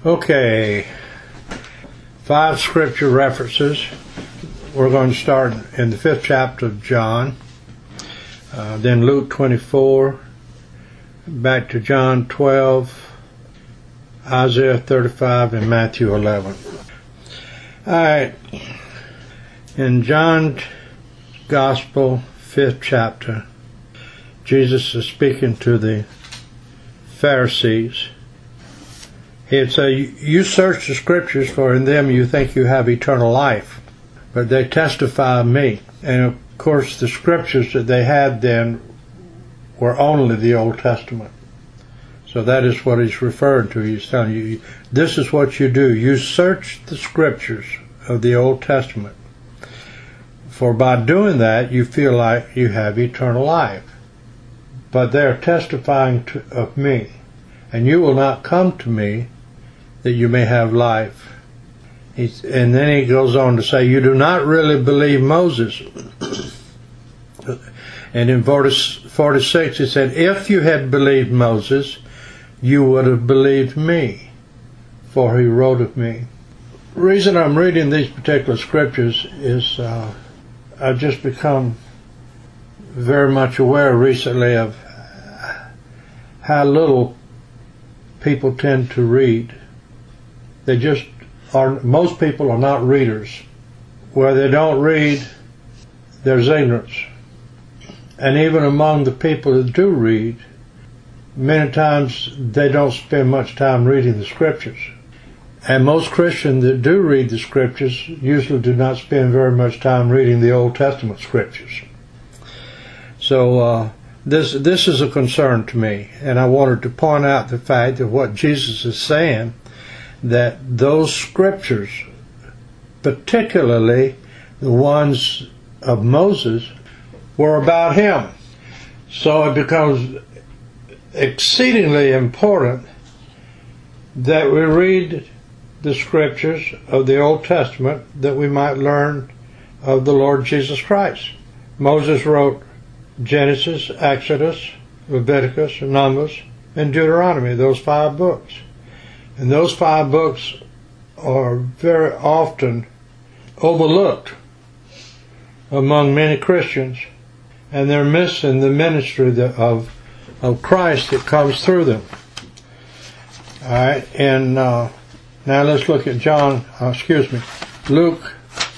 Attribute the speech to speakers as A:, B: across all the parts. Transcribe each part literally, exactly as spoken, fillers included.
A: Okay, five scripture references. We're going to start in the fifth chapter of John, uh, then Luke twenty-four, back to John twelve, Isaiah thirty-five, and Matthew eleven. Alright, in John's Gospel, fifth chapter, Jesus is speaking to the Pharisees. He'd say, you search the scriptures, for in them you think you have eternal life, but they testify of me. And of course the scriptures that they had then were only the Old Testament. So that is what he's referring to. He's telling you, this is what you do. You search the scriptures of the Old Testament, for by doing that you feel like you have eternal life. But they're testifying to, of me. And you will not come to me that you may have life. He's, and then he goes on to say, you do not really believe Moses. And in verse forty-six he said, if you had believed Moses, you would have believed me, for he wrote of me. The reason I'm reading these particular scriptures is uh, I've just become very much aware recently of how little people tend to read. They just are, most people are not readers. Where they don't read, there's ignorance. And even among the people that do read, many times they don't spend much time reading the scriptures. And most Christians that do read the scriptures usually do not spend very much time reading the Old Testament scriptures. So uh, this this is a concern to me, and I wanted to point out the fact that what Jesus is saying, that those scriptures, particularly the ones of Moses, were about him. So it becomes exceedingly important that we read the scriptures of the Old Testament that we might learn of the Lord Jesus Christ. Moses wrote Genesis, Exodus, Leviticus, Numbers, and Deuteronomy, those five books. And those five books are very often overlooked among many Christians, and they're missing the ministry of of Christ that comes through them. All right, and uh, now let's look at John. Uh, excuse me, Luke.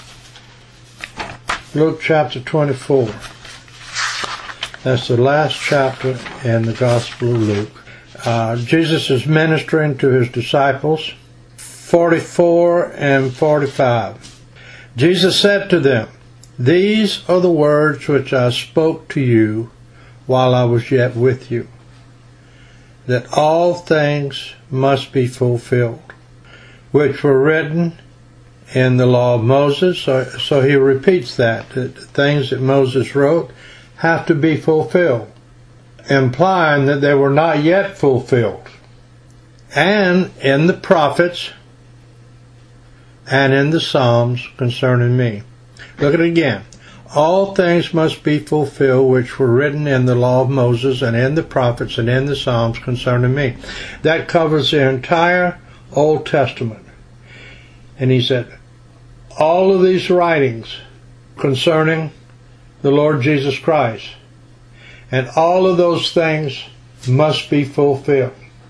A: Luke chapter twenty-four. That's the last chapter in the Gospel of Luke. Uh, Jesus is ministering to his disciples. forty-four and forty-five. Jesus said to them, these are the words which I spoke to you while I was yet with you, that all things must be fulfilled, which were written in the law of Moses. So, so he repeats that, that the things that Moses wrote have to be fulfilled, implying that they were not yet fulfilled. And in the prophets and in the Psalms concerning me. Look at it again. All things must be fulfilled which were written in the law of Moses and in the prophets and in the Psalms concerning me. That covers the entire Old Testament. And he said, all of these writings concerning the Lord Jesus Christ, and all of those things must be fulfilled.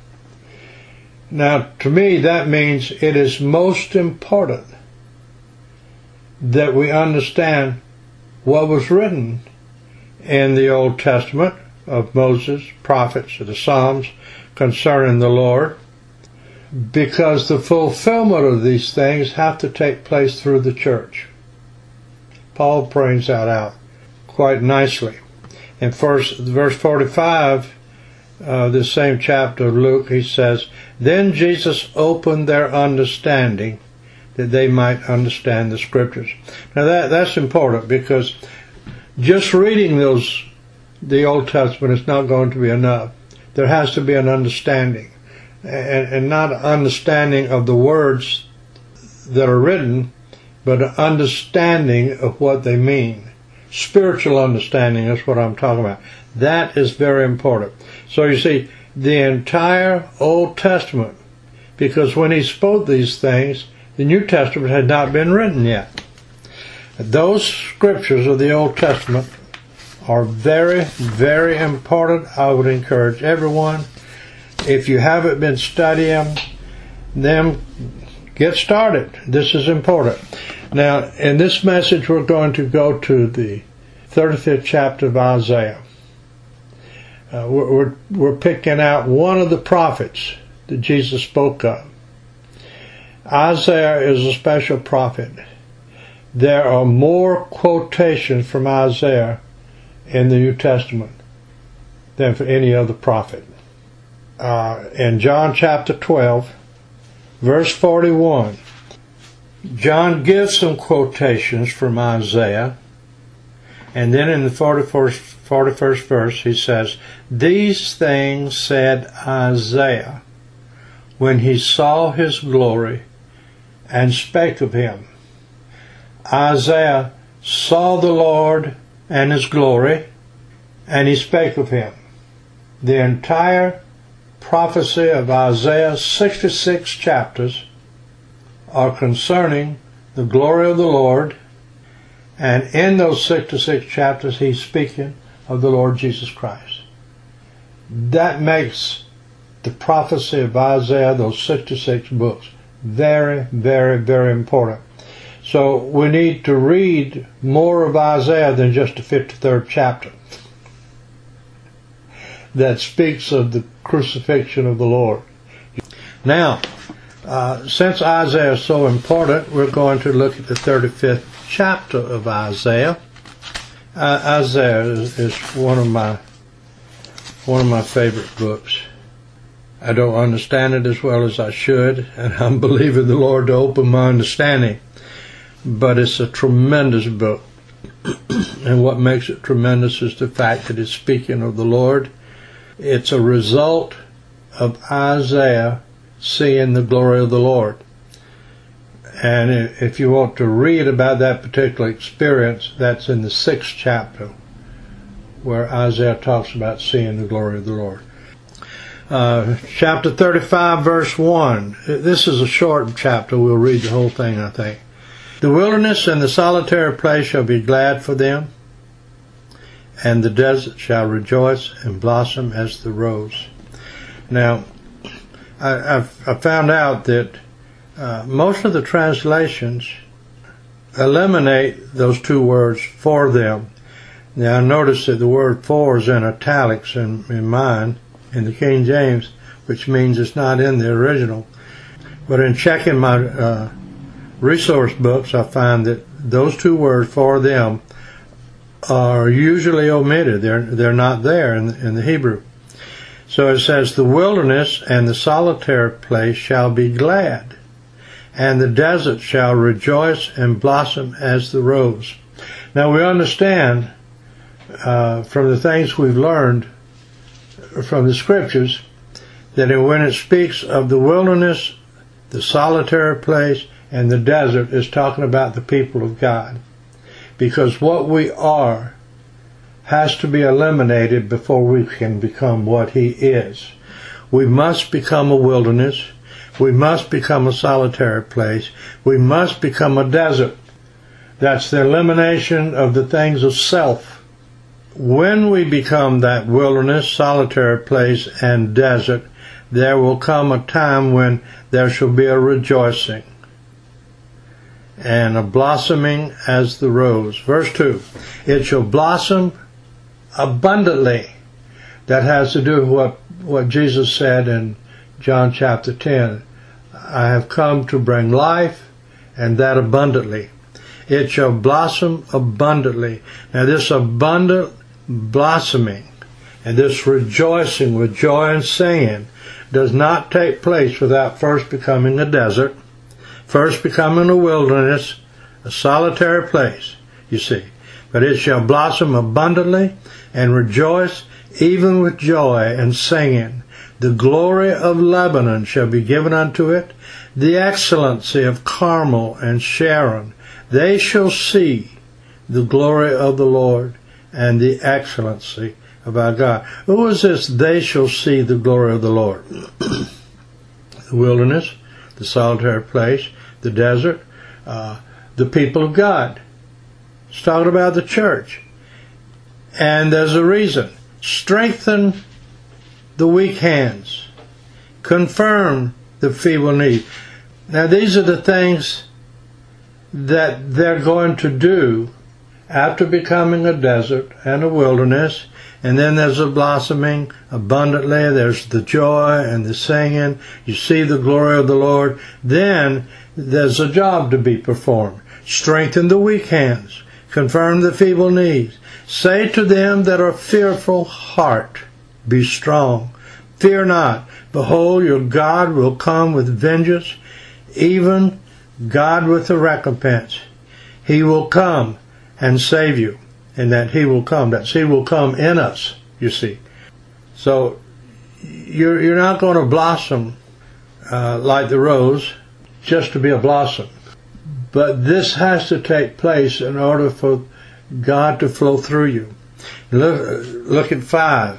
A: Now, to me, that means it is most important that we understand what was written in the Old Testament of Moses, prophets, the Psalms concerning the Lord, because the fulfillment of these things have to take place through the church. Paul brings that out quite nicely. In first, verse forty-five, uh, this same chapter of Luke, he says, then Jesus opened their understanding that they might understand the scriptures. Now that that's important, because just reading those the Old Testament is not going to be enough. There has to be an understanding, and, and not an understanding of the words that are written, but an understanding of what they mean. Spiritual understanding is what I'm talking about. That is very important. So you see, the entire Old Testament because when he spoke these things, the New Testament had not been written yet. Those scriptures of the Old Testament are very, very important. I would encourage everyone, if you haven't been studying them, get started. This is important. Now, in this message, we're going to go to the thirty-fifth chapter of Isaiah. Uh, we're, we're, we're picking out one of the prophets that Jesus spoke of. Isaiah is a special prophet. There are more quotations from Isaiah in the New Testament than for any other prophet. Uh, in John chapter twelve, verse forty-one, John gives some quotations from Isaiah, and then in the forty-first, forty-first verse he says, "These things said Isaiah when he saw his glory and spake of him." Isaiah saw the Lord and his glory, and he spake of him. The entire prophecy of Isaiah, sixty-six chapters, are concerning the glory of the Lord, and in those sixty-six chapters he's speaking of the Lord Jesus Christ. That makes the prophecy of Isaiah, those sixty-six books, very, very, very important. So we need to read more of Isaiah than just the fifty-third chapter that speaks of the crucifixion of the Lord. Now, uh, since Isaiah is so important, we're going to look at the thirty-fifth chapter of Isaiah. Uh, Isaiah is, is one of my one of my favorite books. I don't understand it as well as I should, and I'm believing the Lord to open my understanding. But it's a tremendous book. And what makes it tremendous is the fact that it's speaking of the Lord. It's a result of Isaiah seeing the glory of the Lord. And if you want to read about that particular experience, that's in the sixth chapter, where Isaiah talks about seeing the glory of the Lord. Uh, chapter thirty-five, verse one. This is a short chapter. We'll read the whole thing, I think. "The wilderness and the solitary place shall be glad for them, and the desert shall rejoice and blossom as the rose." Now, I, I've, I found out that uh, most of the translations eliminate those two words, "for them." Now, I notice that the word "for" is in italics in, in mine, in the King James, which means it's not in the original. But in checking my uh, resource books, I find that those two words, "for them," are usually omitted. They're they're not there in the, in the Hebrew. So it says, "The wilderness and the solitary place shall be glad, and the desert shall rejoice and blossom as the rose." Now we understand uh, from the things we've learned from the scriptures that when it speaks of the wilderness, the solitary place, and the desert, is talking about the people of God. Because what we are has to be eliminated before we can become what He is. We must become a wilderness. We must become a solitary place. We must become a desert. That's the elimination of the things of self. When we become that wilderness, solitary place, and desert, there will come a time when there shall be a rejoicing and a blossoming as the rose. Verse two, "It shall blossom abundantly." That has to do with what, what Jesus said in John chapter ten. "I have come to bring life, and that abundantly." It shall blossom abundantly. Now this abundant blossoming and this rejoicing with joy and singing does not take place without first becoming a desert, first becoming a wilderness, a solitary place, you see. "But it shall blossom abundantly and rejoice even with joy and singing. The glory of Lebanon shall be given unto it, the excellency of Carmel and Sharon. They shall see the glory of the Lord and the excellency of our God." Who is this, "they shall see the glory of the Lord"? the wilderness, the solitary place, the desert, uh, the people of God. It's talking about the church. And there's a reason. Strengthen the weak hands. Confirm the feeble knee. Now these are the things that they're going to do after becoming a desert and a wilderness. And then there's a blossoming abundantly. There's the joy and the singing. You see the glory of the Lord. Then there's a job to be performed. Strengthen the weak hands. Confirm the feeble knees. Say to them that are fearful heart, be strong. Fear not. Behold, your God will come with vengeance, even God with a recompense. He will come and save you. And that He will come. That He will come in us, you see. So you're, you're not going to blossom uh, like the rose just to be a blossom. But this has to take place in order for God to flow through you. Look, look at five.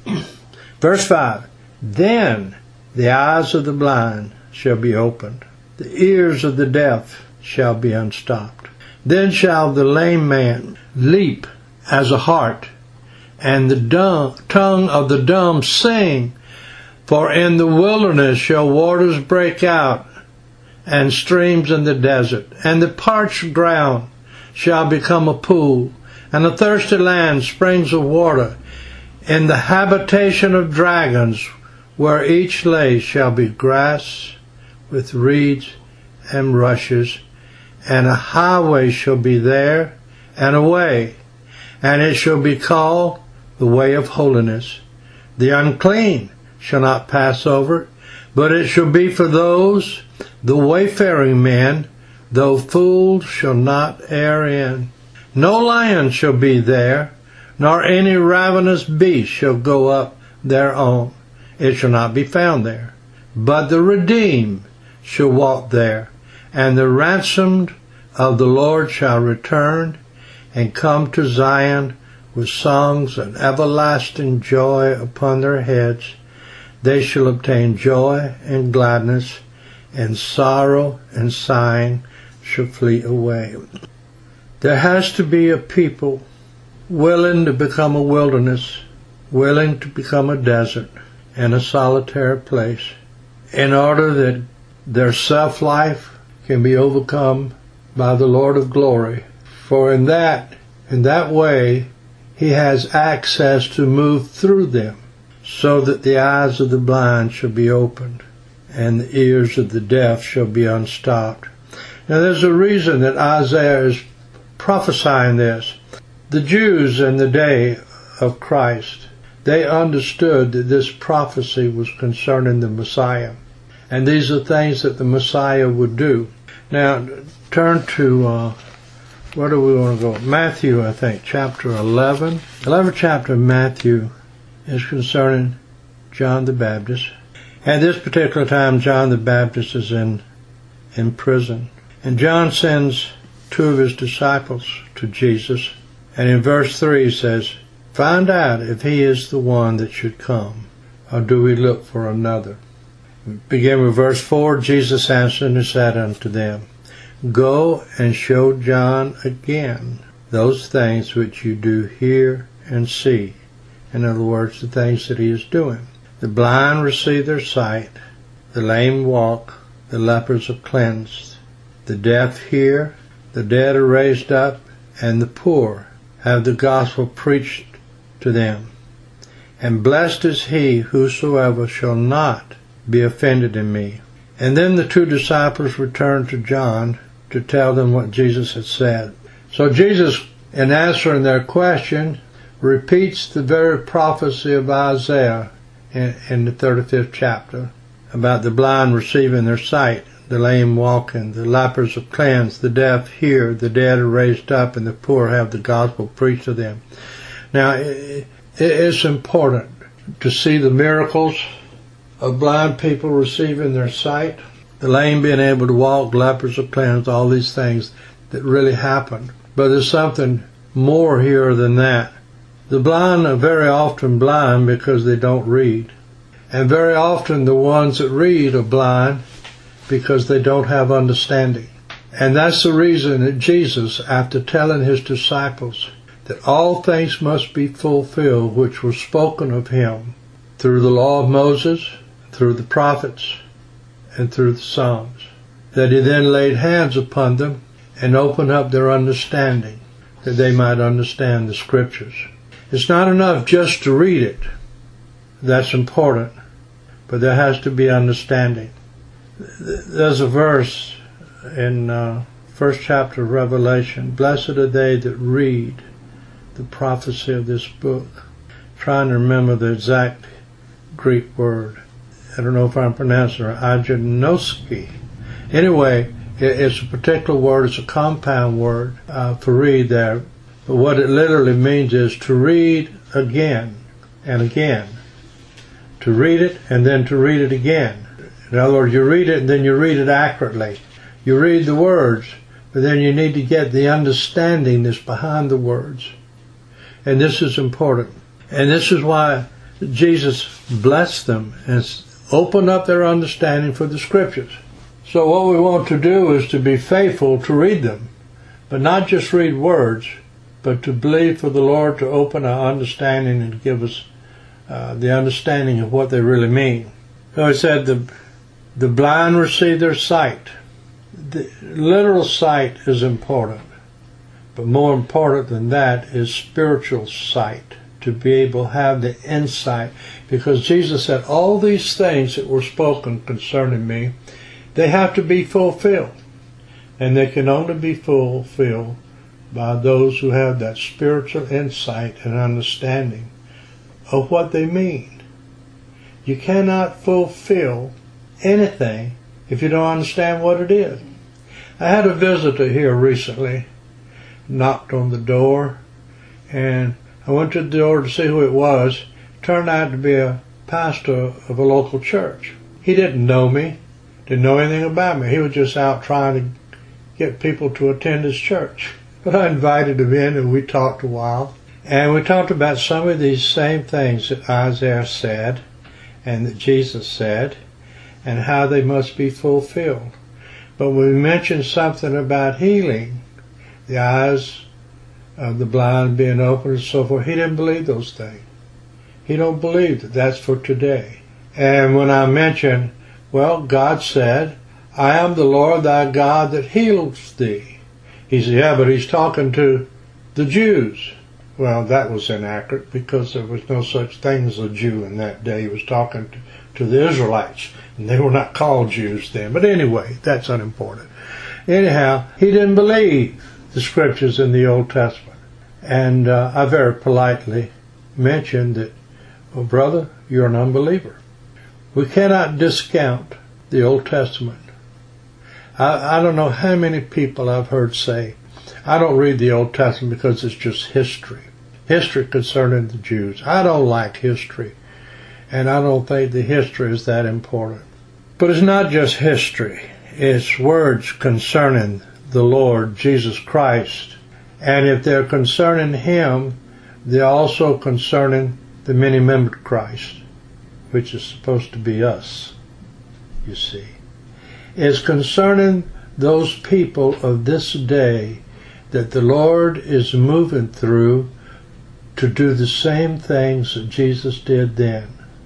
A: Verse five. Then the eyes of the blind shall be opened. The ears of the deaf shall be unstopped. Then shall the lame man leap as a hart, and the dumb, tongue of the dumb sing. For in the wilderness shall waters break out, and streams in the desert. And the parched ground shall become a pool, and the thirsty land springs of water. In the habitation of dragons, where each lay, shall be grass with reeds and rushes, and a highway shall be there, and a way, and it shall be called the way of holiness. The unclean shall not pass over it, but it shall be for those, the wayfaring men, though fools shall not err in. No lion shall be there, nor any ravenous beast shall go up thereon. It shall not be found there. But the redeemed shall walk there, and the ransomed of the Lord shall return, and come to Zion with songs and everlasting joy upon their heads. They shall obtain joy and gladness, and sorrow and sighing shall flee away. There has to be a people willing to become a wilderness, willing to become a desert and a solitary place, in order that their self-life can be overcome by the Lord of glory. For in that, in that way, He has access to move through them, so that the eyes of the blind shall be opened, and the ears of the deaf shall be unstopped. Now there's a reason that Isaiah is prophesying this. The Jews in the day of Christ, they understood that this prophecy was concerning the Messiah. And these are things that the Messiah would do. Now, turn to, uh, where do we want to go? Matthew, I think, chapter eleven. eleventh chapter of Matthew is concerning John the Baptist. At this particular time, John the Baptist is in, in prison. And John sends two of his disciples to Jesus. And in verse three he says, "Find out if he is the one that should come, or do we look for another?" Begin with verse four. Jesus answered and said unto them, "Go and show John again those things which you do hear and see." In other words, the things that he is doing. The blind receive their sight, the lame walk, the lepers are cleansed, the deaf hear, the dead are raised up, and the poor have the gospel preached to them. And blessed is he whosoever shall not be offended in me. And then the two disciples returned to John to tell them what Jesus had said. So Jesus, in answering their question, repeats the very prophecy of Isaiah in, in the thirty-fifth chapter about the blind receiving their sight, the lame walking, the lepers are cleansed, the deaf hear, the dead are raised up, and the poor have the gospel preached to them. Now, it, it's important to see the miracles of blind people receiving their sight, the lame being able to walk, lepers are cleansed, all these things that really happen. But there's something more here than that. The blind are very often blind because they don't read. And very often the ones that read are blind because they don't have understanding. And that's the reason that Jesus, after telling his disciples that all things must be fulfilled which were spoken of him through the law of Moses, through the prophets, and through the Psalms, that he then laid hands upon them and opened up their understanding, that they might understand the Scriptures. It's not enough just to read it. That's important. But there has to be understanding. There's a verse in uh, first chapter of Revelation, blessed are they that read the prophecy of this book. I'm trying to remember the exact Greek word. I don't know if I'm pronouncing it, agenoski. Anyway, it's a particular word, it's a compound word uh, for read there. But what it literally means is to read again and again. To read it and then to read it again. In other words, you read it and then you read it accurately. You read the words, but then you need to get the understanding that's behind the words. And this is important. And this is why Jesus blessed them and opened up their understanding for the Scriptures. So what we want to do is to be faithful to read them, but not just read words, but to believe for the Lord to open our understanding and give us uh, the understanding of what they really mean. So he said the, the blind receive their sight. The literal sight is important, but more important than that is spiritual sight, to be able to have the insight, because Jesus said all these things that were spoken concerning me, they have to be fulfilled, and they can only be fulfilled by those who have that spiritual insight and understanding of what they mean. You cannot fulfill anything if you don't understand what it is. I had a visitor here recently, knocked on the door, and I went to the door to see who it was. Turned out to be a pastor of a local church. He didn't know me, didn't know anything about me. He was just out trying to get people to attend his church. But I invited him in and we talked a while. And we talked about some of these same things that Isaiah said and that Jesus said and how they must be fulfilled. But we mentioned something about healing, the eyes of the blind being opened and so forth. He didn't believe those things. He don't believe that that's for today. And when I mentioned, well, God said, I am the Lord thy God that heals thee. He said, yeah, but he's talking to the Jews. Well, that was inaccurate because there was no such thing as a Jew in that day. He was talking to, to the Israelites, and they were not called Jews then. But anyway, that's unimportant. Anyhow, he didn't believe the Scriptures in the Old Testament. And uh, I very politely mentioned that, well, brother, you're an unbeliever. We cannot discount the Old Testament. I, I don't know how many people I've heard say, I don't read the Old Testament because it's just history. History concerning the Jews. I don't like history, and I don't think the history is that important. But it's not just history. It's words concerning the Lord Jesus Christ. And if they're concerning Him, they're also concerning the many-membered Christ, which is supposed to be us, you see. It's concerning those people of this day that the Lord is moving through to do the same things that Jesus did then.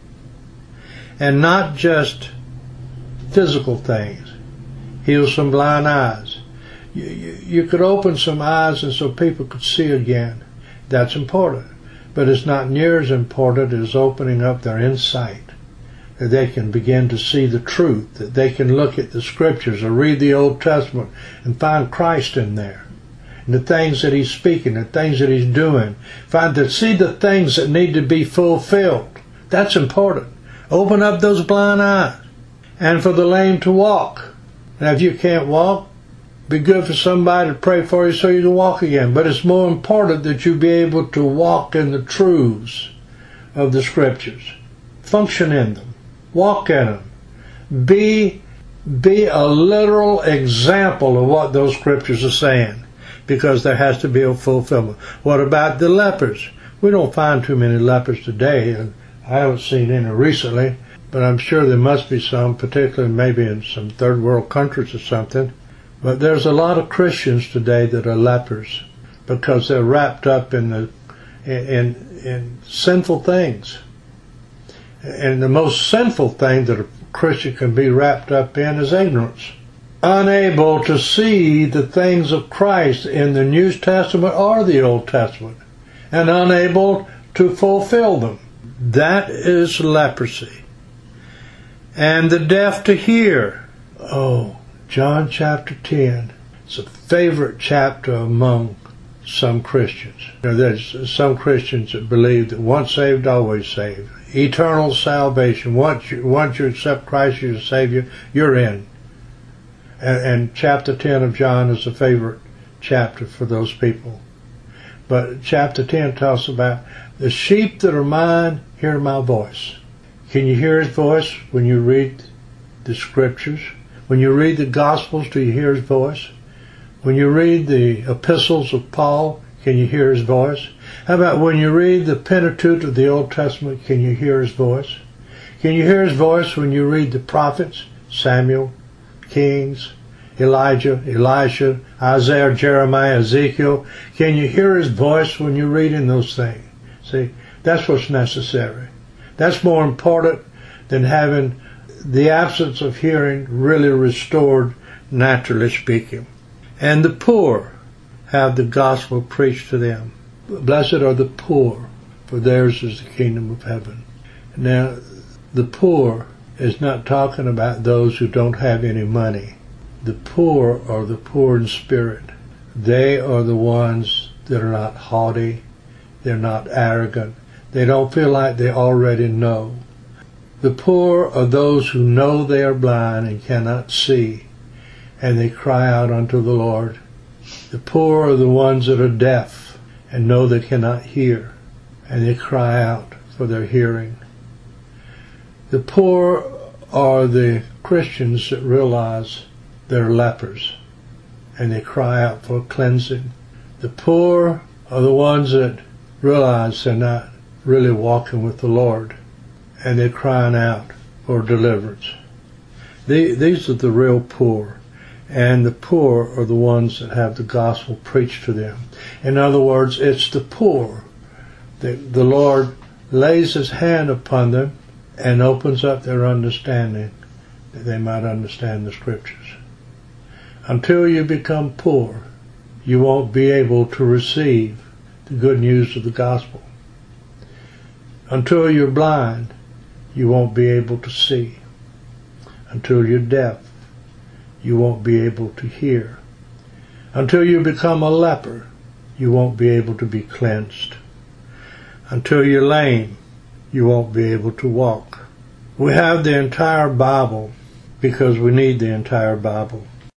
A: And not just physical things. Heal some blind eyes. You, you, you could open some eyes and so people could see again. That's important. But it's not near as important as opening up their insight, that they can begin to see the truth, that they can look at the Scriptures or read the Old Testament and find Christ in there. And the things that He's speaking, the things that He's doing. Find to see the things that need to be fulfilled. That's important. Open up those blind eyes. And for the lame to walk. Now if you can't walk, be good for somebody to pray for you so you can walk again. But it's more important that you be able to walk in the truths of the Scriptures. Function in them. Walk in them. Be, be a literal example of what those Scriptures are saying. Because there has to be a fulfillment. What about the lepers? We don't find too many lepers today, and I haven't seen any recently. but I'm sure there must be some, particularly maybe in some third world countries or something. But there's a lot of Christians today that are lepers because they're wrapped up in the in in sinful things. And the most sinful thing that a Christian can be wrapped up in is ignorance. Unable to see the things of Christ in the New Testament or the Old Testament, and unable to fulfill them. That is leprosy. And the deaf to hear. Oh, John chapter ten. It's a favorite chapter among some Christians. You know, there's some Christians that believe that once saved, always saved. Eternal salvation. Once you, once you accept Christ as your Savior, you're in. And, and chapter ten of John is a favorite chapter for those people. But chapter ten talks about the sheep that are mine hear my voice. Can you hear his voice when you read the scriptures? When you read the Gospels, do you hear his voice? When you read the epistles of Paul, can you hear his voice? How about when you read the Pentateuch of the Old Testament, can you hear his voice? Can you hear his voice when you read the prophets, Samuel, Kings, Elijah, Elisha, Isaiah, Jeremiah, Ezekiel? Can you hear his voice when you're reading those things? See, that's what's necessary. That's more important than having the absence of hearing really restored, naturally speaking. And the poor have the gospel preached to them. Blessed are the poor, for theirs is the kingdom of heaven. Now, the poor is not talking about those who don't have any money. The poor are the poor in spirit. They are the ones that are not haughty. They're not arrogant. They don't feel like they already know. The poor are those who know they are blind and cannot see, and they cry out unto the Lord. The poor are the ones that are deaf and know they cannot hear, and they cry out for their hearing. The poor are the Christians that realize they're lepers, and they cry out for cleansing. The poor are the ones that realize they're not really walking with the Lord, and they're crying out for deliverance. These are the real poor, and the poor are the ones that have the gospel preached to them. In other words, it's the poor that the Lord lays his hand upon them and opens up their understanding that they might understand the scriptures. Until you become poor, you won't be able to receive the good news of the gospel. Until you're blind, you won't be able to see. Until you're deaf, you won't be able to hear. Until you become a leper, you won't be able to be cleansed. Until you're lame, you won't be able to walk. We have the entire Bible because we need the entire Bible.